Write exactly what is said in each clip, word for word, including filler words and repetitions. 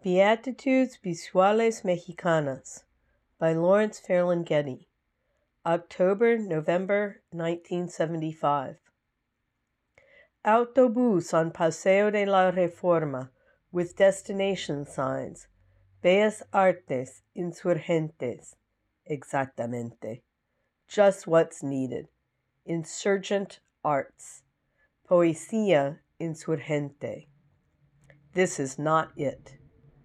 Beatitudes Visuales Mexicanas by Lawrence Ferlinghetti, October, November nineteen seventy-five. Autobús on Paseo de la Reforma with destination signs. Bellas Artes Insurgentes. Exactamente. Just what's needed. Insurgent arts. Poesía insurgente. This is not it.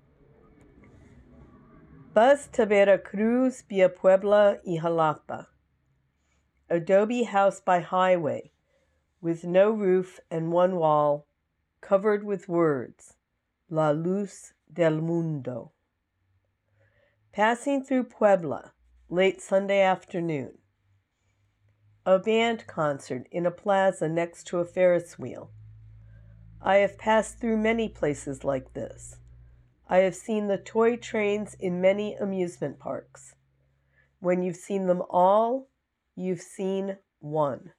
Bus to Veracruz via Puebla y Jalapa. Adobe house by highway, with no roof and one wall, covered with words, La Luz del Mundo. Passing through Puebla, late Sunday afternoon. A band concert in a plaza next to a Ferris wheel. I have passed through many places like this. I have seen the toy trains in many amusement parks. When you've seen them all, you've seen one.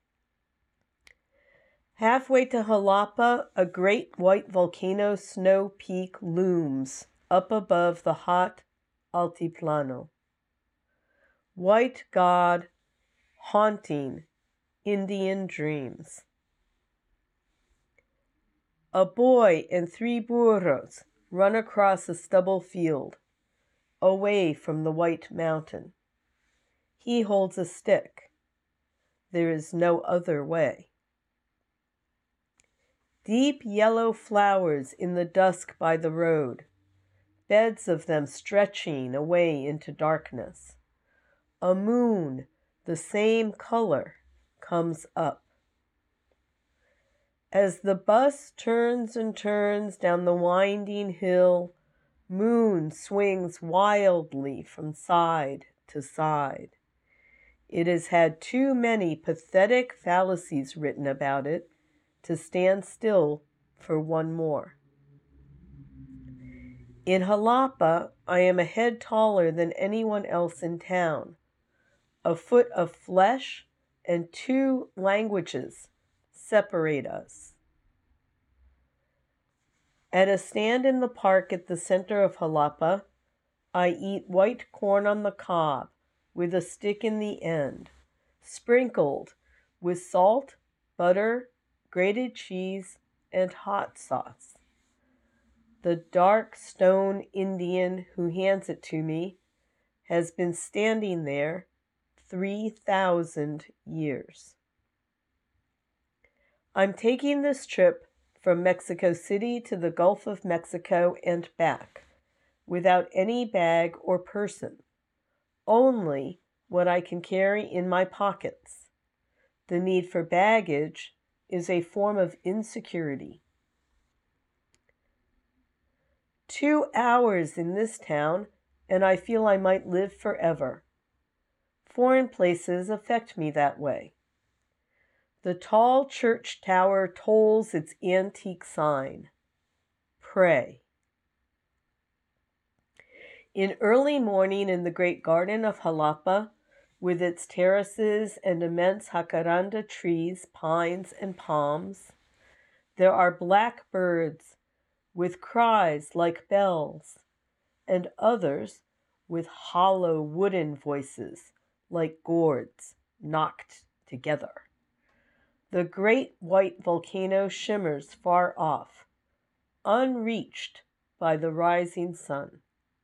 Halfway to Jalapa, a great white volcano snow peak looms up above the hot Altiplano. White God, haunting Indian dreams. A boy and three burros run across a stubble field, away from the white mountain. He holds a stick. There is no other way. Deep yellow flowers in the dusk by the road, beds of them stretching away into darkness. A moon, the same color, comes up. As the bus turns and turns down the winding hill, moon swings wildly from side to side. It has had too many pathetic fallacies written about it to stand still for one more. In Jalapa, I am a head taller than anyone else in town. A foot of flesh and two languages separate us. At a stand in the park at the center of Jalapa, I eat white corn on the cob with a stick in the end, sprinkled with salt, butter, grated cheese, and hot sauce. The dark stone Indian who hands it to me has been standing there three thousand years. I'm taking this trip from Mexico City to the Gulf of Mexico and back, without any bag or person, only what I can carry in my pockets. The need for baggage is a form of insecurity. Two hours in this town, and I feel I might live forever. Foreign places affect me that way. The tall church tower tolls its antique sign. Pray. In early morning in the great garden of Jalapa, with its terraces and immense jacaranda trees, pines, and palms, there are black birds with cries like bells, and others with hollow wooden voices like gourds knocked together. The great white volcano shimmers far off, unreached by the rising sun.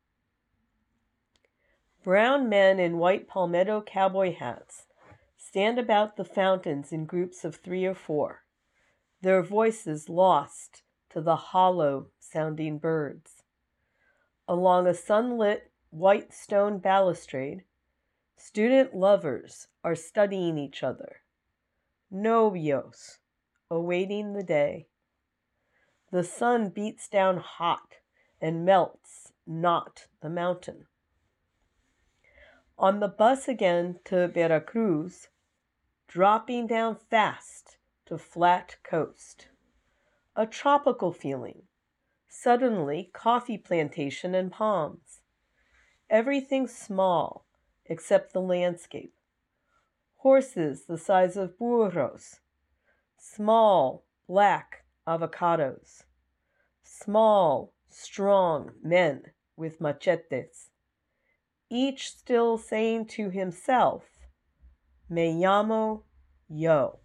Brown men in white palmetto cowboy hats stand about the fountains in groups of three or four, their voices lost to the hollow-sounding birds. Along a sunlit white stone balustrade, student lovers are studying each other. Novios, awaiting the day. The sun beats down hot and melts not the mountain. On the bus again to Veracruz, dropping down fast to flat coast. A tropical feeling. Suddenly, coffee plantation and palms. Everything small except the landscape. Horses the size of burros, small black avocados, small strong men with machetes, each still saying to himself, Me llamo Yo.